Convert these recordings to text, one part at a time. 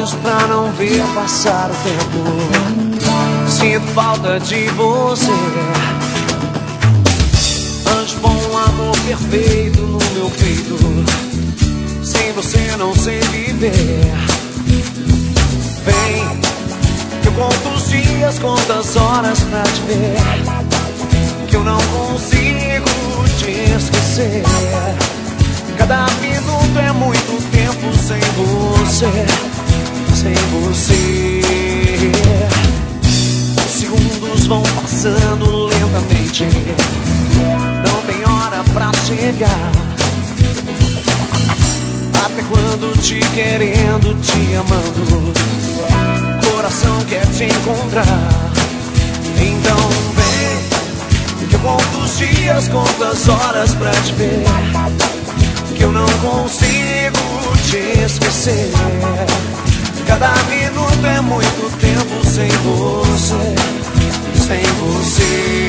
olhos pra não ver passar o tempo. Sinto falta de você. Anjo bom, amor perfeito no meu peito. Sem você não sei viver. Vem, que eu conto os dias, conto as horas pra te ver. Que eu não consigo te esquecer. Cada minuto é muito tempo sem você, sem você. Os segundos vão passando lentamente. Não tem hora pra chegar. Até quando te querendo, te amando, coração quer te encontrar. Então vem, que eu conto os dias, conto as horas pra te ver. Que eu não consigo te esquecer. Cada minuto é muito tempo sem você, sem você.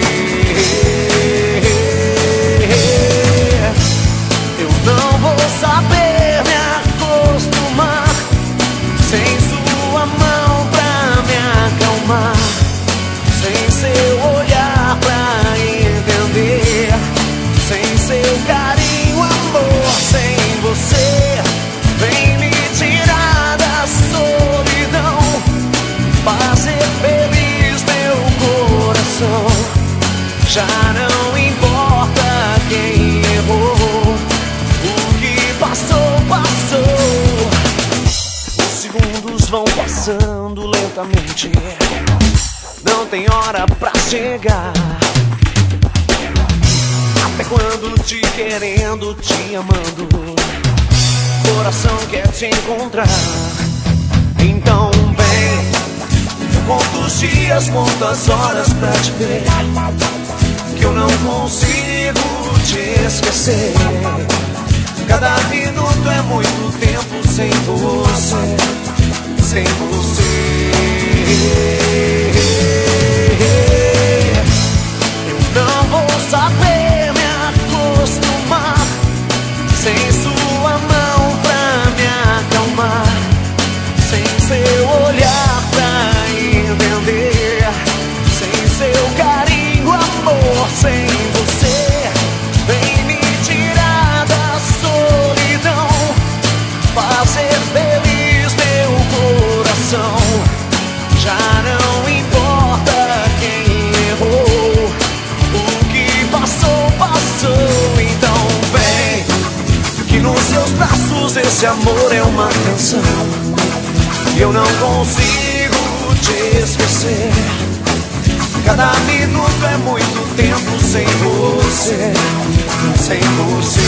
Eu não vou saber me acostumar sem sua mão pra me acalmar, sem seu olhar pra entender, sem seu carinho, amor, sem você. Vem me tirar da solidão, fazer feliz meu coração. Já não importa quem errou, o que passou, passou. Os segundos vão passando lentamente. Não tem hora pra chegar. Até quando te querendo, te amando, coração quer te encontrar. Então vem, eu conto os dias, conto as horas pra te ver. Que eu não consigo te esquecer. Cada minuto é muito tempo sem você, sem você. Eu não vou saber me acostumar sem sua mão pra me acalmar, sem seu olhar pra entender, sem seu carinho, amor, sem você. Vem me tirar da solidão, fazer feliz meu coração. Já não importa quem errou, o que passou, passou. Então vem, que nos seus braços esse amor é uma canção. E eu não consigo te esquecer. Cada minuto é muito tempo sem você, sem você.